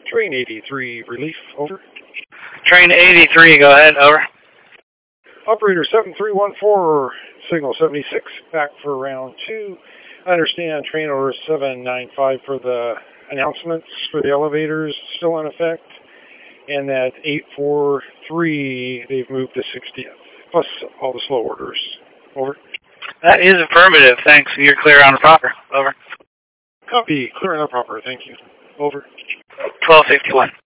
Train 83, relief, over. Train 83, go ahead, over. Operator 7314, signal 76, back for round 2. I understand train order 795 for the announcements for the elevators still in effect, and that 843, they've moved to 60th, plus all the slow orders. Over. That is affirmative, thanks. You're clear on the proper, over. Copy, clear on the proper, thank you. Over. 1261.